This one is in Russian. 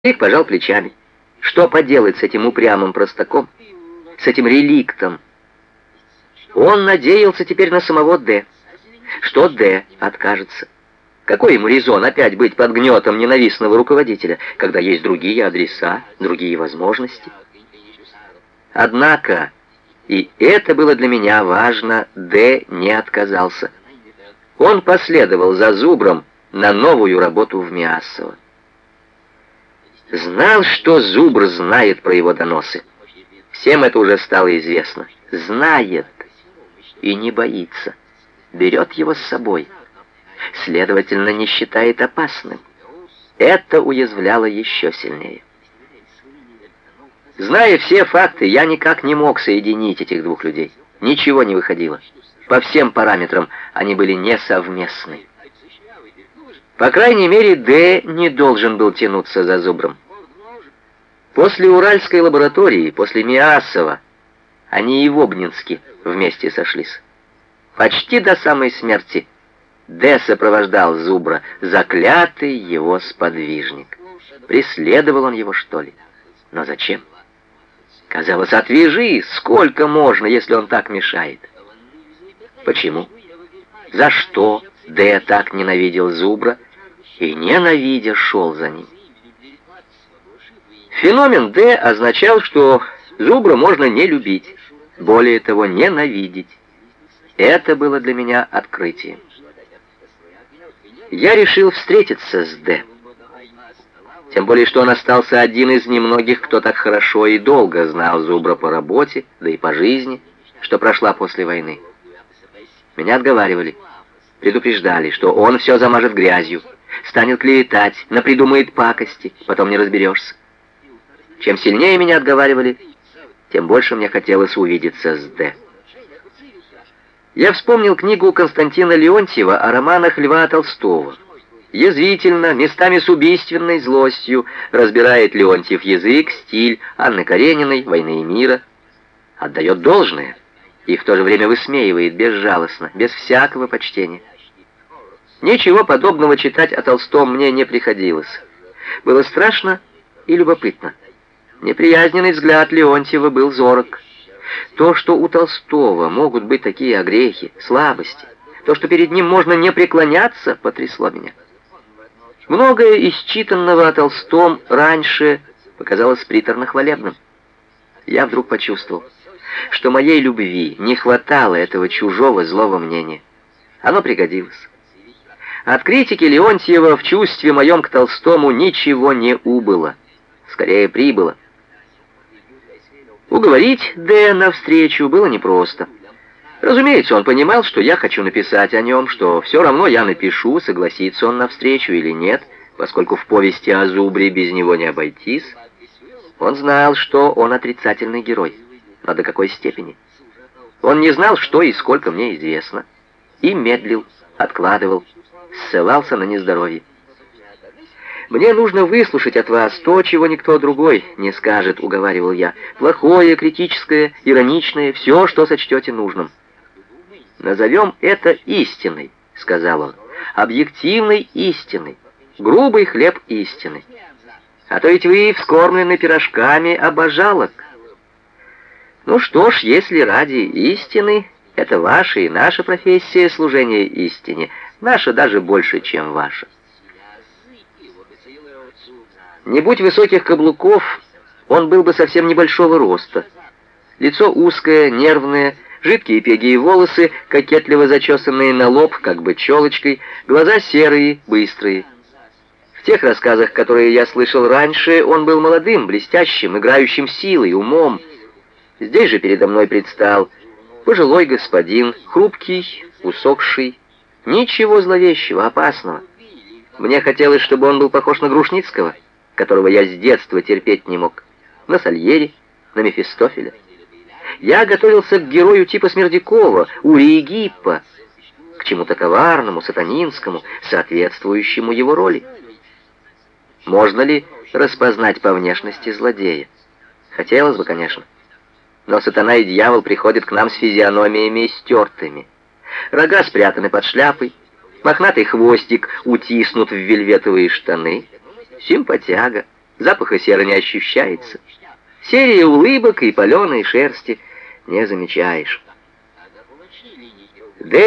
Старик пожал плечами. Что поделать с этим упрямым простаком, с этим реликтом? Он надеялся теперь на самого Д. Что Д откажется. Какой ему резон опять быть под гнетом ненавистного руководителя, когда есть другие адреса, другие возможности? Однако, и это было для меня важно, Д не отказался. Он последовал за Зубром на новую работу в Миассово. Знал, что Зубр знает про его доносы. Всем это уже стало известно. Знает и не боится. Берет его с собой. Следовательно, не считает опасным. Это уязвляло еще сильнее. Зная все факты, я никак не мог соединить этих двух людей. Ничего не выходило. По всем параметрам они были несовместны. По крайней мере, Д не должен был тянуться за Зубром. После Уральской лаборатории, после Миассова, они и в Обнинске вместе сошлись. Почти до самой смерти Д сопровождал Зубра, заклятый его сподвижник. Преследовал он его, что ли? Но зачем? Казалось, отвяжи, сколько можно, если он так мешает. Почему? За что Д так ненавидел Зубра и, ненавидя, шел за ним? Феномен Д означал, что Зубра можно не любить, более того, ненавидеть. Это было для меня открытием. Я решил встретиться с Д. Тем более, что он остался один из немногих, кто так хорошо и долго знал Зубра по работе, да и по жизни, что прошла после войны. Меня отговаривали, предупреждали, что он все замажет грязью, станет клеветать, напридумает пакости, потом не разберешься. Чем сильнее меня отговаривали, тем больше мне хотелось увидеться с Д. Я вспомнил книгу Константина Леонтьева о романах Льва Толстого. Язвительно, местами с убийственной злостью разбирает Леонтьев язык, стиль Анны Карениной, «Войны и мира». Отдает должное и в то же время высмеивает безжалостно, без всякого почтения. Ничего подобного читать о Толстом мне не приходилось. Было страшно и любопытно. Неприязненный взгляд Леонтьева был зорок. То, что у Толстого могут быть такие огрехи, слабости, то, что перед ним можно не преклоняться, потрясло меня. Многое из читанного о Толстом раньше показалось приторно-хвалебным. Я вдруг почувствовал, что моей любви не хватало этого чужого злого мнения. Оно пригодилось. От критики Леонтьева в чувстве моем к Толстому ничего не убыло, скорее прибыло. Уговорить Д навстречу было непросто. Разумеется, он понимал, что я хочу написать о нем, что все равно я напишу, согласится он навстречу или нет, поскольку в повести о Зубре без него не обойтись. Он знал, что он отрицательный герой, но до какой степени. Он не знал, что и сколько мне известно, и медлил, откладывал, ссылался на нездоровье. «Мне нужно выслушать от вас то, чего никто другой не скажет», — уговаривал я. «Плохое, критическое, ироничное, все, что сочтете нужным». «Назовем это истиной», — сказал он, — «объективной истиной, грубый хлеб истины. А то ведь вы вскормлены пирожками обожалок». Ну что ж, если ради истины, это ваша и наша профессия служения истине, наша даже больше, чем ваша. Не будь высоких каблуков, он был бы совсем небольшого роста. Лицо узкое, нервное, жидкие пегие волосы, кокетливо зачесанные на лоб, как бы челочкой, глаза серые, быстрые. В тех рассказах, которые я слышал раньше, он был молодым, блестящим, играющим силой, умом. Здесь же передо мной предстал пожилой господин, хрупкий, усохший, ничего зловещего, опасного. Мне хотелось, чтобы он был похож на Грушницкого, которого я с детства терпеть не мог, на Сальери, на Мефистофеля. Я готовился к герою типа Смердякова, Урии Гиппа, к чему-то коварному, сатанинскому, соответствующему его роли. Можно ли распознать по внешности злодея? Хотелось бы, конечно. Но сатана и дьявол приходят к нам с физиономиями стертыми. Рога спрятаны под шляпой, мохнатый хвостик утиснут в вельветовые штаны. Симпатяга, запаха серы не ощущается. Серии улыбок и паленой шерсти не замечаешь.